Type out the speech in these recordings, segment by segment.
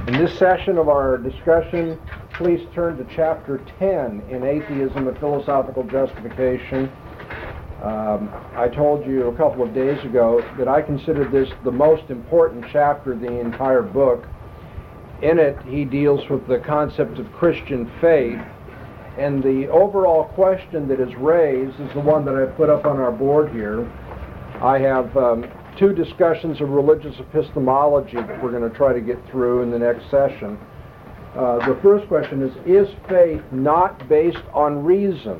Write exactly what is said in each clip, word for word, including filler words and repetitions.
In this session of our discussion, please turn to chapter ten in Atheism and Philosophical Justification. Um, I told you a couple of days ago that I consider this the most important chapter of the entire book. In it, he deals with the concept of Christian faith, and the overall question that is raised is the one that I put up on our board here. I have um, two discussions of religious epistemology that we're going to try to get through in the next session. Uh, the first question is, is faith not based on reason?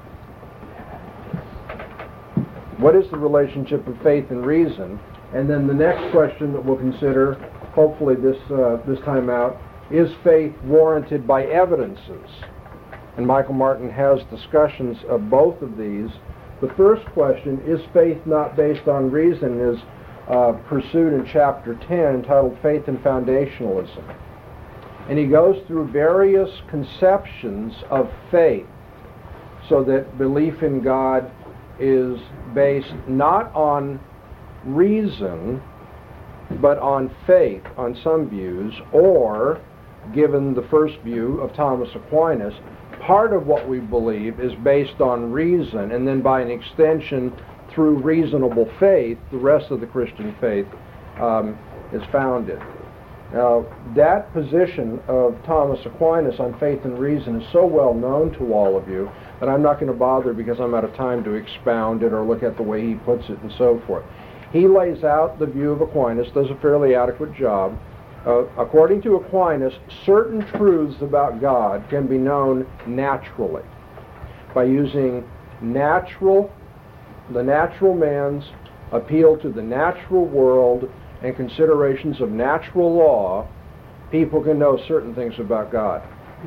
What is the relationship of faith and reason? And then the next question that we'll consider, hopefully this, uh, this time out, is faith warranted by evidences? And Michael Martin has discussions of both of these. The first question, is faith not based on reason, is uh, pursued in chapter ten, entitled Faith and Foundationalism. And he goes through various conceptions of faith, so that belief in God is based not on reason, but on faith, on some views, or, given the first view of Thomas Aquinas, part of what we believe is based on reason, and then by an extension, through reasonable faith, the rest of the Christian faith um, is founded. Now, that position of Thomas Aquinas on faith and reason is so well known to all of you that I'm not going to bother, because I'm out of time, to expound it or look at the way he puts it and so forth. He lays out the view of Aquinas, does a fairly adequate job. Uh, according to Aquinas, certain truths about God can be known naturally by using natural, the natural man's appeal to the natural world and considerations of natural law. People can know certain things about God.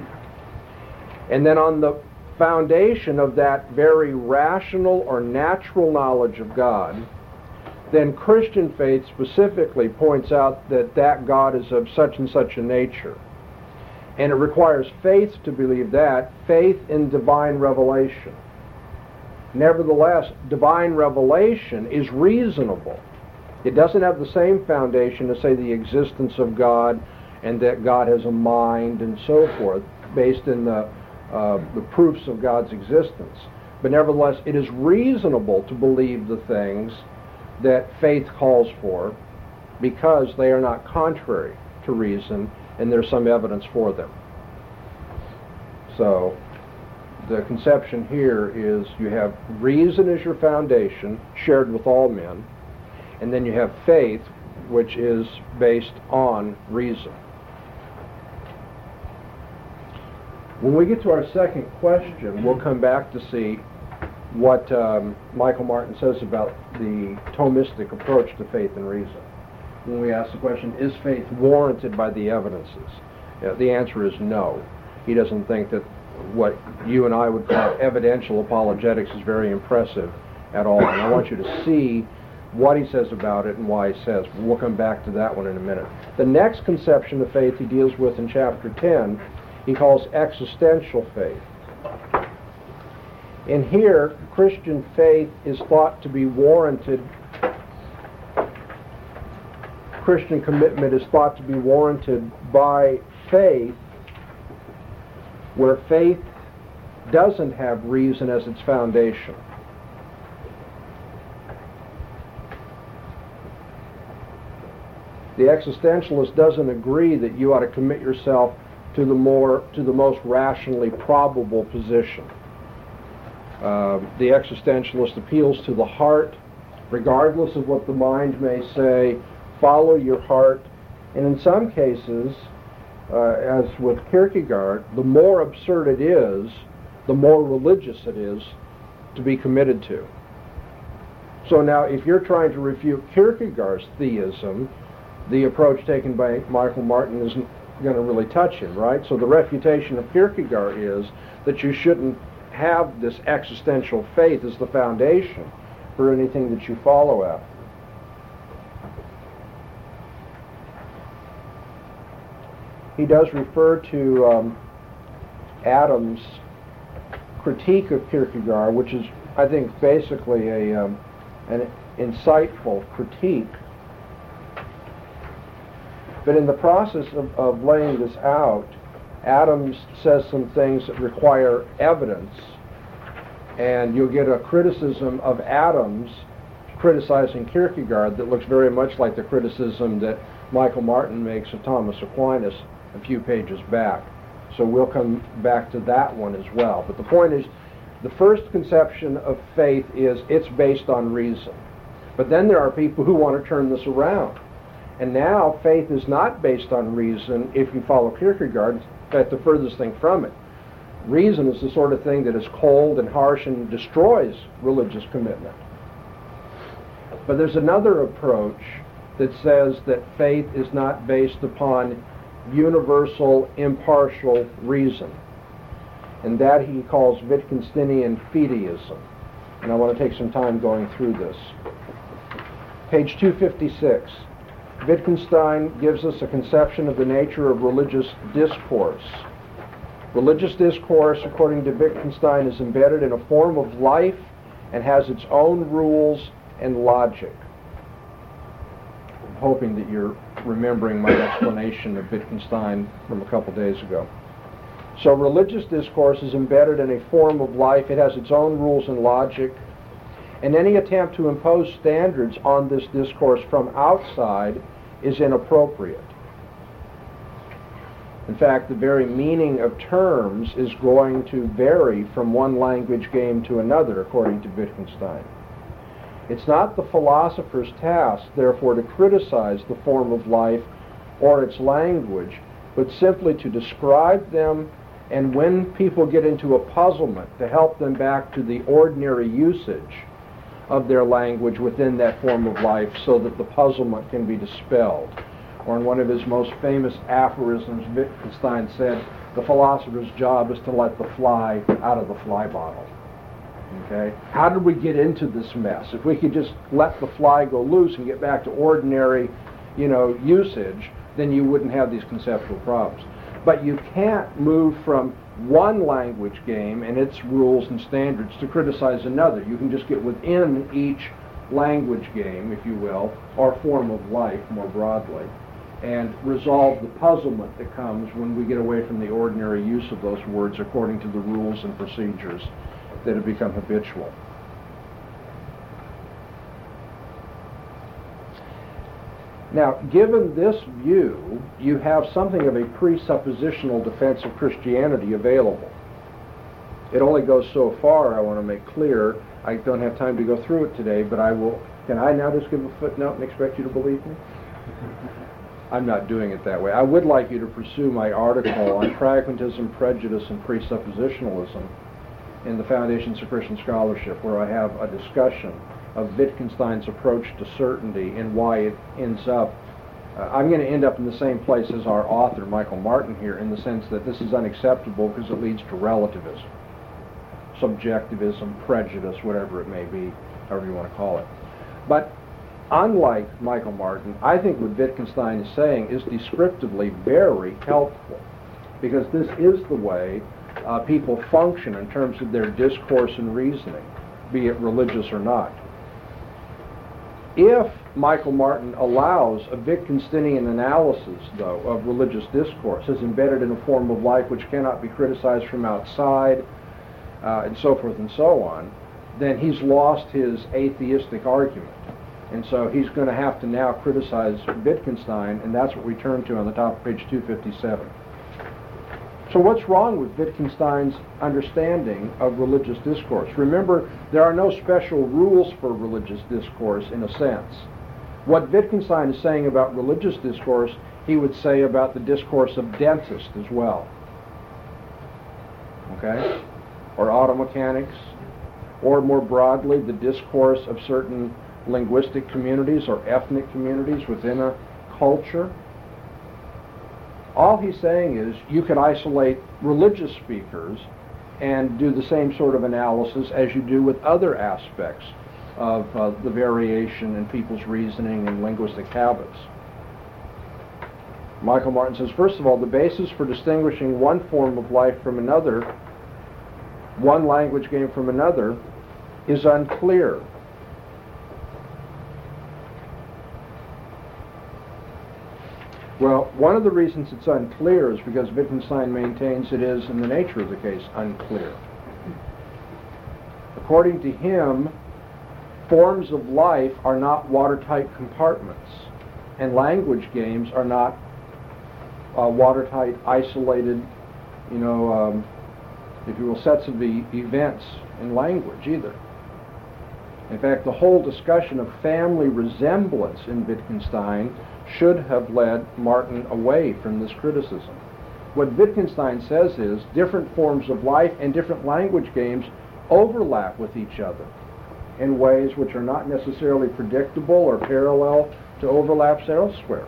And then on the foundation of that very rational or natural knowledge of God, then Christian faith specifically points out that that God is of such and such a nature. And it requires faith to believe that, faith in divine revelation. Nevertheless, divine revelation is reasonable. It doesn't have the same foundation as, say, the existence of God and that God has a mind and so forth, based in the, uh, the proofs of God's existence. But nevertheless, it is reasonable to believe the things that faith calls for, because they are not contrary to reason and there's some evidence for them. So the conception here is you have reason as your foundation, shared with all men, and then you have faith, which is based on reason. When we get to our second question, we'll come back to see what um, Michael Martin says about the Thomistic approach to faith and reason. When we ask the question, is faith warranted by the evidences? Yeah, the answer is no. He doesn't think that what you and I would call evidential apologetics is very impressive at all. And I want you to see what he says about it and why he says. We'll come back to that one in a minute. The next conception of faith he deals with in chapter ten, he calls existential faith. And here, Christian faith is thought to be warranted. Christian commitment is thought to be warranted by faith, where faith doesn't have reason as its foundation. The existentialist doesn't agree that you ought to commit yourself to the more to the most rationally probable position. Uh, the existentialist appeals to the heart, regardless of what the mind may say. Follow your heart. And in some cases, uh, as with Kierkegaard, the more absurd it is, the more religious it is to be committed to. So now, if you're trying to refute Kierkegaard's theism, the approach taken by Michael Martin isn't going to really touch him, right? So the refutation of Kierkegaard is that you shouldn't have this existential faith as the foundation for anything that you follow after. He does refer to um, Adam's critique of Kierkegaard, which is, I think, basically a um, an insightful critique But in the process of, of laying this out, Adams says some things that require evidence, and you'll get a criticism of Adams criticizing Kierkegaard that looks very much like the criticism that Michael Martin makes of Thomas Aquinas a few pages back. So we'll come back to that one as well. But the point is, the first conception of faith is it's based on reason. But then there are people who want to turn this around. And now faith is not based on reason if you follow Kierkegaard. In fact, the furthest thing from it. Reason is the sort of thing that is cold and harsh and destroys religious commitment. But there's another approach that says that faith is not based upon universal, impartial reason. And that he calls Wittgensteinian fideism. And I want to take some time going through this. Page two fifty-six. Wittgenstein gives us a conception of the nature of religious discourse. Religious discourse, according to Wittgenstein, is embedded in a form of life and has its own rules and logic. I'm hoping that you're remembering my explanation of Wittgenstein from a couple days ago. So religious discourse is embedded in a form of life. It has its own rules and logic. And any attempt to impose standards on this discourse from outside is inappropriate. In fact, the very meaning of terms is going to vary from one language game to another, according to Wittgenstein. It's not the philosopher's task, therefore, to criticize the form of life or its language, but simply to describe them, and when people get into a puzzlement, to help them back to the ordinary usage of their language within that form of life so that the puzzlement can be dispelled. Or in one of his most famous aphorisms, Wittgenstein said, the philosopher's job is to let the fly out of the fly bottle. Okay? How did we get into this mess? If we could just let the fly go loose and get back to ordinary, you know, usage, then you wouldn't have these conceptual problems. But you can't move from one language game and its rules and standards to criticize another. You can just get within each language game, if you will, or form of life more broadly, and resolve the puzzlement that comes when we get away from the ordinary use of those words according to the rules and procedures that have become habitual. Now, given this view, you have something of a presuppositional defense of Christianity available. It only goes so far, I want to make clear. I don't have time to go through it today, but I will. Can I now just give a footnote and expect you to believe me? I'm not doing it that way. I would like you to pursue my article on pragmatism, prejudice, and presuppositionalism in the Foundations of Christian Scholarship, where I have a discussion of Wittgenstein's approach to certainty and why it ends up. Uh, I'm going to end up in the same place as our author, Michael Martin, here, in the sense that this is unacceptable because it leads to relativism, subjectivism, prejudice, whatever it may be, however you want to call it. But unlike Michael Martin, I think what Wittgenstein is saying is descriptively very helpful, because this is the way uh, people function in terms of their discourse and reasoning, be it religious or not. If Michael Martin allows a Wittgensteinian analysis, though, of religious discourse as embedded in a form of life which cannot be criticized from outside, uh, and so forth and so on, then he's lost his atheistic argument. And so he's going to have to now criticize Wittgenstein, and that's what we turn to on the top of page two fifty-seven. So what's wrong with Wittgenstein's understanding of religious discourse? Remember, there are no special rules for religious discourse in a sense. What Wittgenstein is saying about religious discourse, he would say about the discourse of dentists as well. Okay? Or auto mechanics, or more broadly, the discourse of certain linguistic communities or ethnic communities within a culture. All he's saying is you can isolate religious speakers and do the same sort of analysis as you do with other aspects of uh, the variation in people's reasoning and linguistic habits. Michael Martin says, first of all, the basis for distinguishing one form of life from another, one language game from another, is unclear. Well, one of the reasons it's unclear is because Wittgenstein maintains it is, in the nature of the case, unclear. According to him, forms of life are not watertight compartments, and language games are not uh, watertight, isolated, you know, um, if you will, sets of e- events in language either. In fact, the whole discussion of family resemblance in Wittgenstein should have led Martin away from this criticism. What Wittgenstein says is different forms of life and different language games overlap with each other in ways which are not necessarily predictable or parallel to overlaps elsewhere.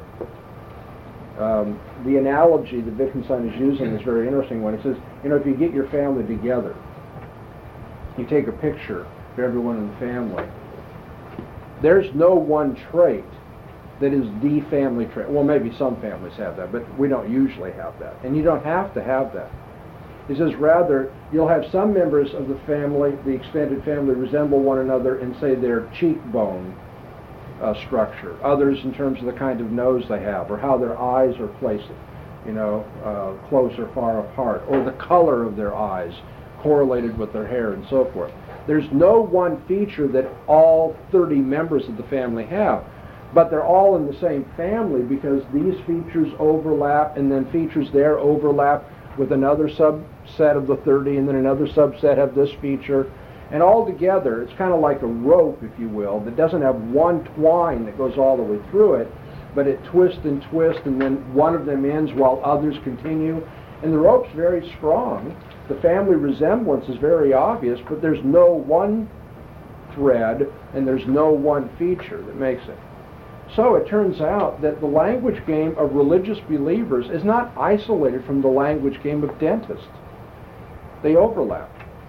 Um, the analogy that Wittgenstein is using is a very interesting one. It says, you know, if you get your family together, you take a picture of everyone in the family, there's no one trait that is the family trait. Well, maybe some families have that, but we don't usually have that. And you don't have to have that. He says, rather, you'll have some members of the family, the extended family, resemble one another in, say, their cheekbone uh, structure. Others in terms of the kind of nose they have, or how their eyes are placed, you know, uh, close or far apart, or the color of their eyes correlated with their hair and so forth. There's no one feature that all thirty members of the family have. But they're all in the same family because these features overlap, and then features there overlap with another subset of the thirty, and then another subset of this feature. And all together, it's kind of like a rope, if you will, that doesn't have one twine that goes all the way through it, but it twists and twists, and then one of them ends while others continue. And the rope's very strong. The family resemblance is very obvious, but there's no one thread, and there's no one feature that makes it. So it turns out that the language game of religious believers is not isolated from the language game of dentists. They overlap.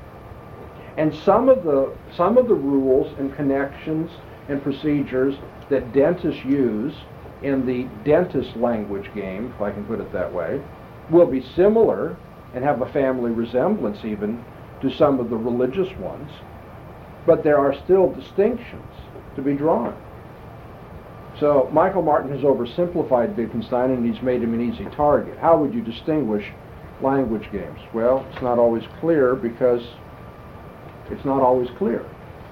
And some of the some of the rules and connections and procedures that dentists use in the dentist language game, if I can put it that way, will be similar and have a family resemblance even to some of the religious ones. But there are still distinctions to be drawn. So Michael Martin has oversimplified Wittgenstein, and he's made him an easy target. How would you distinguish language games? Well, it's not always clear because it's not always clear.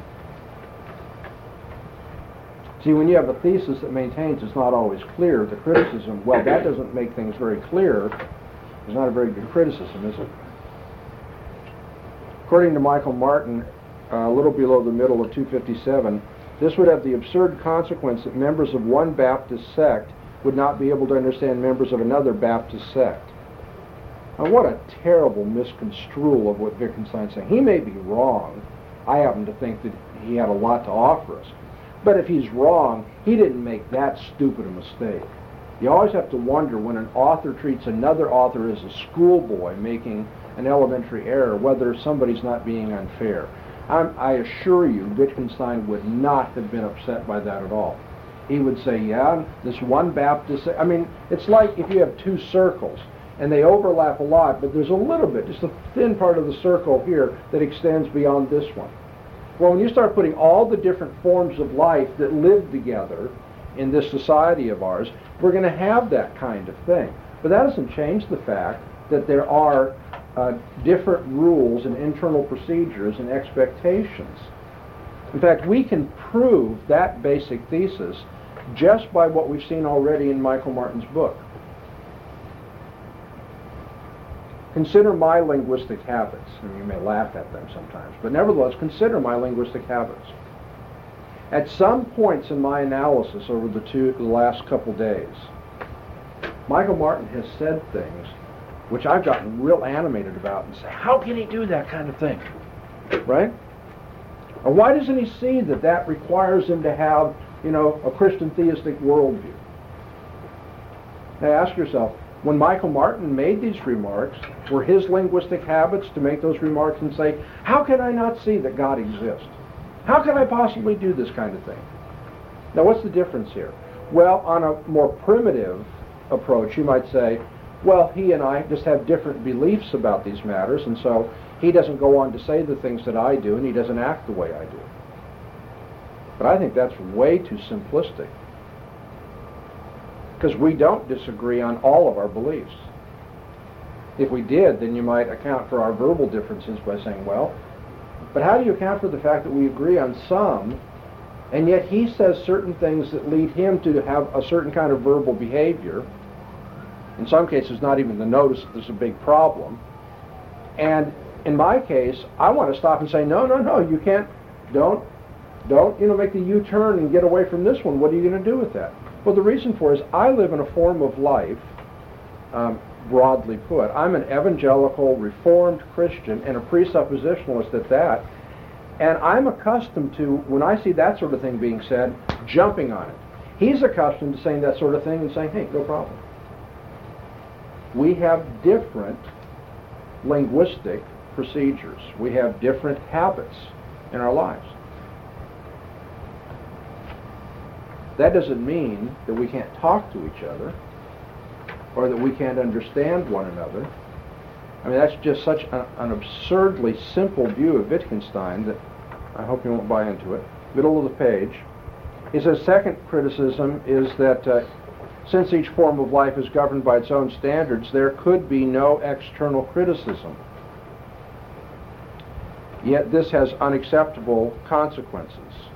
See, when you have a thesis that maintains it's not always clear, the criticism, well, that doesn't make things very clear. It's not a very good criticism, is it? According to Michael Martin, uh, a little below the middle of two fifty-seven, this would have the absurd consequence that members of one Baptist sect would not be able to understand members of another Baptist sect. Now, what a terrible misconstrual of what Wittgenstein's saying. He may be wrong. I happen to think that he had a lot to offer us. But if he's wrong, he didn't make that stupid a mistake. You always have to wonder when an author treats another author as a schoolboy making an elementary error, whether somebody's not being unfair. I'm, I assure you, Wittgenstein would not have been upset by that at all. He would say, yeah, this one Baptist, I mean, it's like if you have two circles, and they overlap a lot, but there's a little bit, just a thin part of the circle here that extends beyond this one. Well, when you start putting all the different forms of life that live together in this society of ours, we're going to have that kind of thing. But that doesn't change the fact that there are Uh, different rules and internal procedures and expectations. In fact, we can prove that basic thesis just by what we've seen already in Michael Martin's book. Consider my linguistic habits. And you may laugh at them sometimes, but nevertheless, consider my linguistic habits. At some points in my analysis over the, two, the last couple days, Michael Martin has said things which I've gotten real animated about and say, how can he do that kind of thing? Right? Or why doesn't he see that that requires him to have, you know, a Christian theistic worldview? Now ask yourself, when Michael Martin made these remarks, were his linguistic habits to make those remarks and say, how can I not see that God exists? How can I possibly do this kind of thing? Now what's the difference here? Well, on a more primitive approach, you might say, well, he and I just have different beliefs about these matters, and so he doesn't go on to say the things that I do, and he doesn't act the way I do. But I think that's way too simplistic. because we don't disagree on all of our beliefs. If we did, then you might account for our verbal differences by saying, well, but how do you account for the fact that we agree on some, and yet he says certain things that lead him to have a certain kind of verbal behavior, in some cases not even to notice that there's a big problem, and in my case, I want to stop and say, no, no, no, you can't, don't, don't, you know, make the U-turn and get away from this one. What are you going to do with that? Well, the reason for it is I live in a form of life, um, broadly put. I'm an evangelical, reformed Christian and a presuppositionalist at that, and I'm accustomed to, when I see that sort of thing being said, jumping on it. He's accustomed to saying that sort of thing and saying, hey, no problem. We have different linguistic procedures. We have different habits in our lives. That doesn't mean that we can't talk to each other or that we can't understand one another. I mean, that's just such a, an absurdly simple view of Wittgenstein that I hope you won't buy into it. Middle of the page. He says, second criticism is that uh, since each form of life is governed by its own standards, there could be no external criticism. Yet this has unacceptable consequences.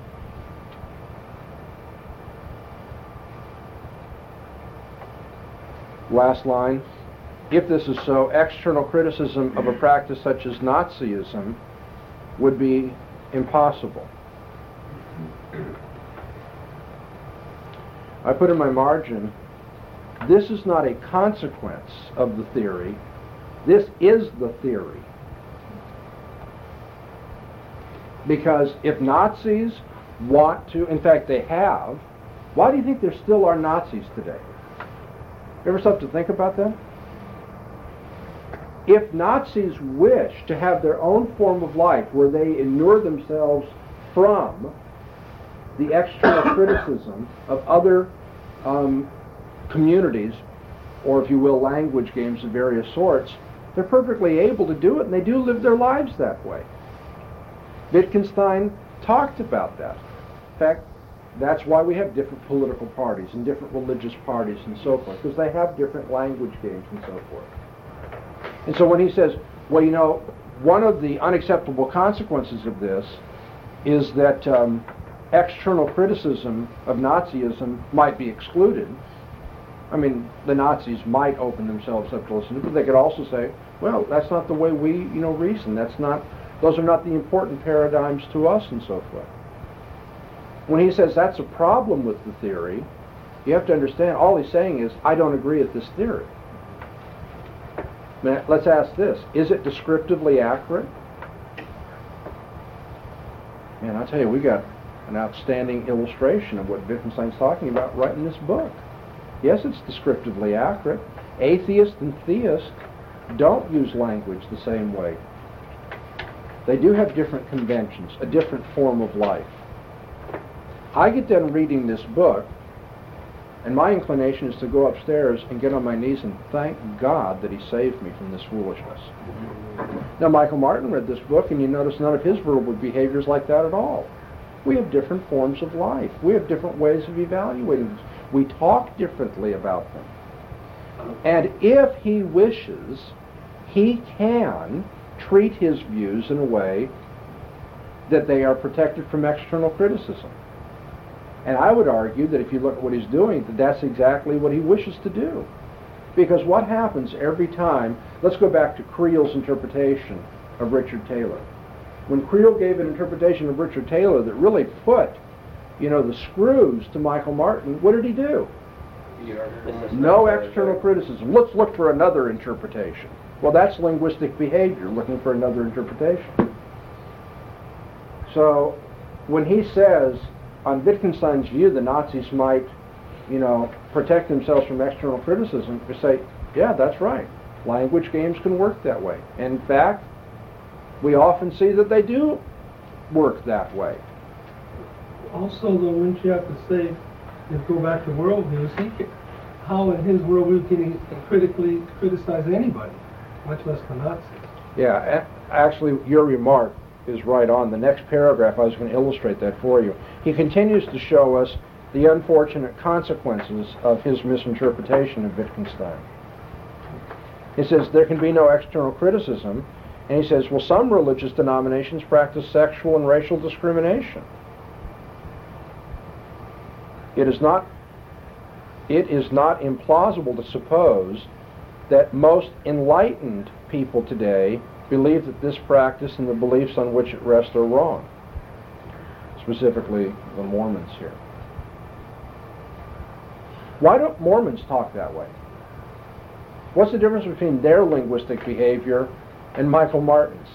Last line, if this is so, external criticism of a practice such as Nazism would be impossible. I put in my margin, this is not a consequence of the theory, this is the theory. Because if Nazis want to, in fact they have, why do you think there still are Nazis today? Ever stop to think about that? If Nazis wish to have their own form of life where they inure themselves from the external criticism of other um, communities, or if you will, language games of various sorts, they're perfectly able to do it, and they do live their lives that way. Wittgenstein talked about that. In fact, that's why we have different political parties and different religious parties and so forth, because they have different language games and so forth. And so when he says, well, you know, one of the unacceptable consequences of this is that um, external criticism of Nazism might be excluded. I mean, the Nazis might open themselves up to listen to it, but they could also say, well, that's not the way we, you know, reason. That's not, those are not the important paradigms to us and so forth. When he says that's a problem with the theory, you have to understand, all he's saying is, I don't agree with this theory. Now, let's ask this, is it descriptively accurate? Man, I'll tell you, we got an outstanding illustration of what Wittgenstein's talking about right in this book. Yes, it's descriptively accurate. Atheists and theists don't use language the same way. They do have different conventions, a different form of life. I get done reading this book, and my inclination is to go upstairs and get on my knees and thank God that he saved me from this foolishness. Now, Michael Martin read this book, and you notice none of his verbal behavior is like that at all. We have different forms of life. We have different ways of evaluating this. We talk differently about them. And if he wishes, he can treat his views in a way that they are protected from external criticism. And I would argue that if you look at what he's doing, that that's exactly what he wishes to do. Because what happens every time, let's go back to Creel's interpretation of Richard Taylor. When Creel gave an interpretation of Richard Taylor that really put, you know, the screws to Michael Martin, what did he do? No external criticism. Let's look for another interpretation. Well, that's linguistic behavior, looking for another interpretation. So when he says, on Wittgenstein's view, the Nazis might, you know, protect themselves from external criticism, we say, yeah, that's right. Language games can work that way. In fact, we often see that they do work that way. Also, though, wouldn't you have to say, if go back to worldviews, he can, how in his worldview can he critically criticize anybody, much less the Nazis? Yeah, actually, your remark is right on. The next paragraph, I was going to illustrate that for you. He continues to show us the unfortunate consequences of his misinterpretation of Wittgenstein. He says there can be no external criticism, and he says, well, some religious denominations practice sexual and racial discrimination. It is not, it is not implausible to suppose that most enlightened people today believe that this practice and the beliefs on which it rests are wrong. Specifically, the Mormons here. Why don't Mormons talk that way? What's the difference between their linguistic behavior and Michael Martin's?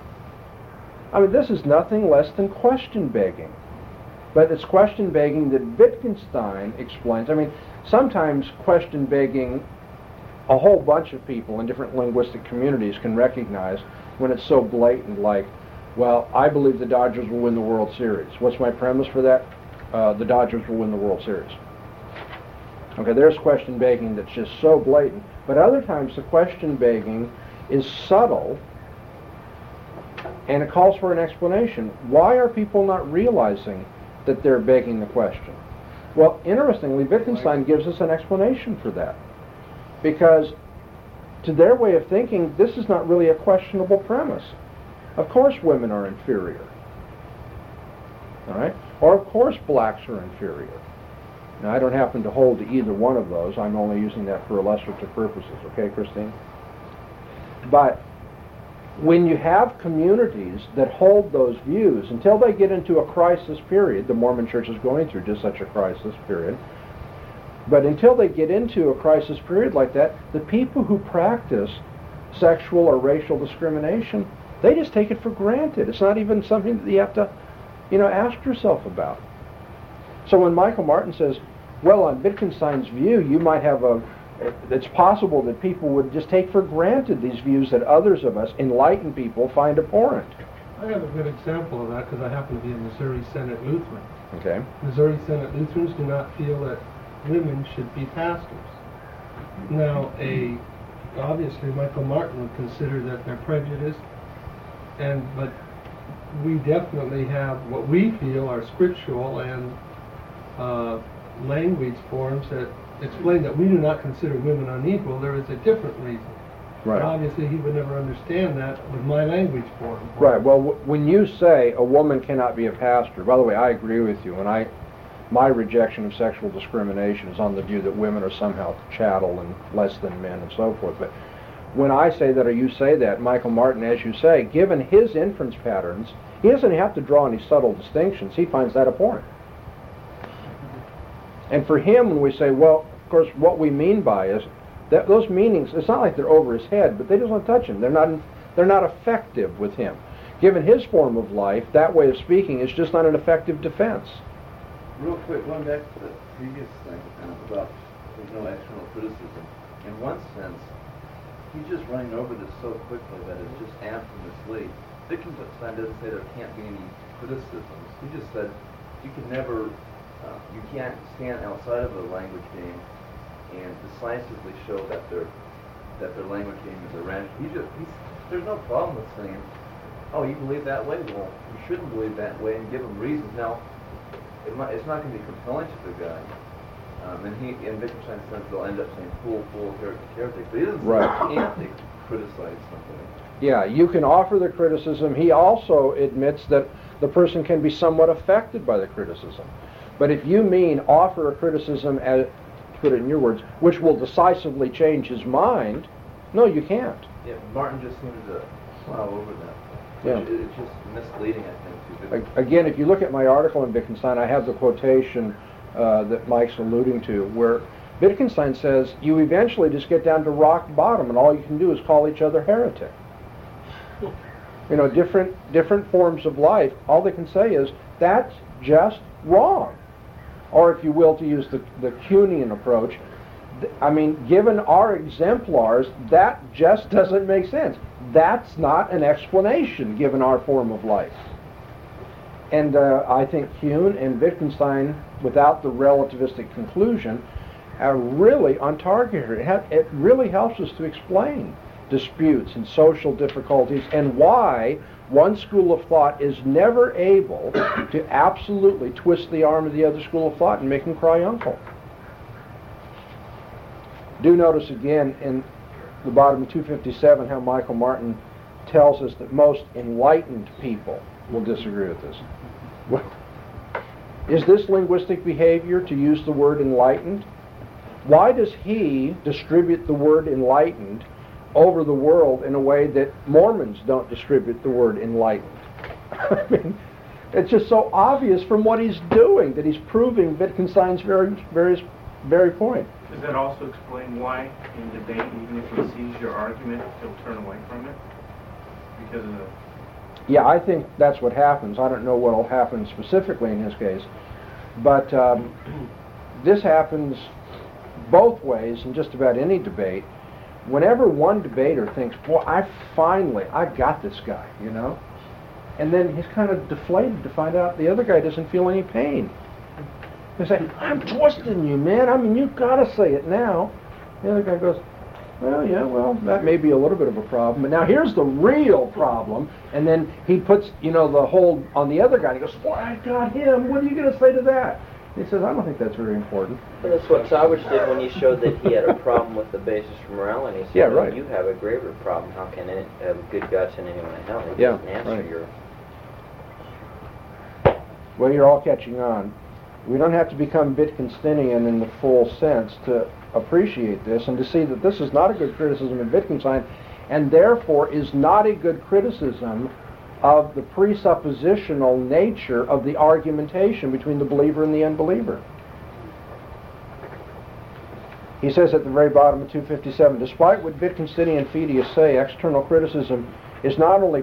I mean, this is nothing less than question begging. But it's question begging that Wittgenstein explains. I mean, sometimes question begging a whole bunch of people in different linguistic communities can recognize when it's so blatant, like, well, I believe the Dodgers will win the World Series. What's my premise for that? Uh, the Dodgers will win the World Series. Okay, there's question begging that's just so blatant. But other times the question begging is subtle, and it calls for an explanation. Why are people not realizing that they're begging the question? Well, interestingly, Wittgenstein gives us an explanation for that. Because to their way of thinking, this is not really a questionable premise. Of course women are inferior. All right? Or of course blacks are inferior. Now, I don't happen to hold to either one of those. I'm only using that for illustrative purposes. Okay, Christine? But when you have communities that hold those views, until they get into a crisis period, the Mormon Church is going through just such a crisis period, but until they get into a crisis period like that, the people who practice sexual or racial discrimination, they just take it for granted. It's not even something that you have to, you know, ask yourself about. So when Michael Martin says, well, on Wittgenstein's view, you might have a, it's possible that people would just take for granted these views that others of us, enlightened people, find abhorrent. I have a good example of that because I happen to be a Missouri Synod Lutheran. Okay. Missouri Synod Lutherans do not feel that women should be pastors. Now, a obviously Michael Martin would consider that they're prejudiced, and but we definitely have what we feel are scriptural and uh, language forms that explain that we do not consider women unequal. There is a different reason. Right. And obviously, he would never understand that with my language form. Right. Well, w- when you say a woman cannot be a pastor, by the way, I agree with you. When I, my rejection of sexual discrimination is on the view that women are somehow chattel and less than men and so forth. But when I say that or you say that, Michael Martin, as you say, given his inference patterns, he doesn't have to draw any subtle distinctions. He finds that abhorrent. And for him, when we say, well, of course, what we mean by is that those meanings, it's not like they're over his head, but they just don't touch him. They're not, they're not effective with him. Given his form of life, that way of speaking is just not an effective defense. Real quick, going back to the previous thing about there's no external criticism. In one sense, he's just running over this so quickly that it's just amped and mislead. Wittgenstein doesn't say there can't be any criticisms. He just said you can never, uh, you can't stand outside of the language game and decisively show that their that their language game is irrational. He just, he's, there's no problem with saying, oh, you believe that way? Well, you shouldn't believe that way, and give them reasons. Now, it might, it's not going to be compelling to the guy. Um, and he, in Wittgenstein's sense, they'll end up saying fool, fool, heretic, heretic. But he doesn't right. say can't they criticize something. Yeah, you can offer the criticism. He also admits that the person can be somewhat affected by the criticism. But if you mean offer a criticism, as, to put it in your words, which will decisively change his mind, no, you can't. Yeah, Martin just seems to plow over that. Yeah. It, it's just misleading, I think. Too. Again, if you look at my article in Wittgenstein, I have the quotation uh, that Mike's alluding to, where Wittgenstein says, you eventually just get down to rock bottom, and all you can do is call each other heretic. You know, different different forms of life, all they can say is, that's just wrong. Or if you will, to use the, the Kuhnian approach, th- I mean, given our exemplars, that just doesn't make sense. That's not an explanation, given our form of life. And uh, I think Kuhn and Wittgenstein, without the relativistic conclusion, are really on target here. It, ha- it really helps us to explain disputes and social difficulties, and why one school of thought is never able to absolutely twist the arm of the other school of thought and make him cry uncle. Do notice again in the bottom of two fifty-seven how Michael Martin tells us that most enlightened people will disagree with this. Well, is this linguistic behavior to use the word enlightened? Why does he distribute the word enlightened over the world in a way that Mormons don't distribute the word enlightened? I mean, it's just so obvious from what he's doing that he's proving Wittgenstein's very, very, very point. Does that also explain why, in debate, even if he sees your argument, he'll turn away from it? Because of the... Yeah, I think that's what happens. I don't know what will happen specifically in his case, but um, this happens both ways in just about any debate. Whenever one debater thinks, boy, I finally, I got this guy, you know, and then he's kind of deflated to find out the other guy doesn't feel any pain. They say, I'm twisting you, man. I mean, you've got to say it now. The other guy goes, well, yeah, well, that may be a little bit of a problem. But now here's the real problem. And then he puts, you know, the hold on the other guy. And he goes, boy, I got him. What are you going to say to that? He says, I don't think that's very important. But that's what Savage did when he showed that he had a problem with the basis for morality. He said, Yeah, well, right. you have a graver problem. How can it have good guts in anyone in hell? He Yeah, doesn't answer right. your... Well, you're all catching on. We don't have to become Wittgensteinian in the full sense to appreciate this and to see that this is not a good criticism of Wittgenstein, and therefore is not a good criticism of the presuppositional nature of the argumentation between the believer and the unbeliever. He says at the very bottom of two fifty-seven, despite what Wittgensteinian Fideus say, external criticism is not only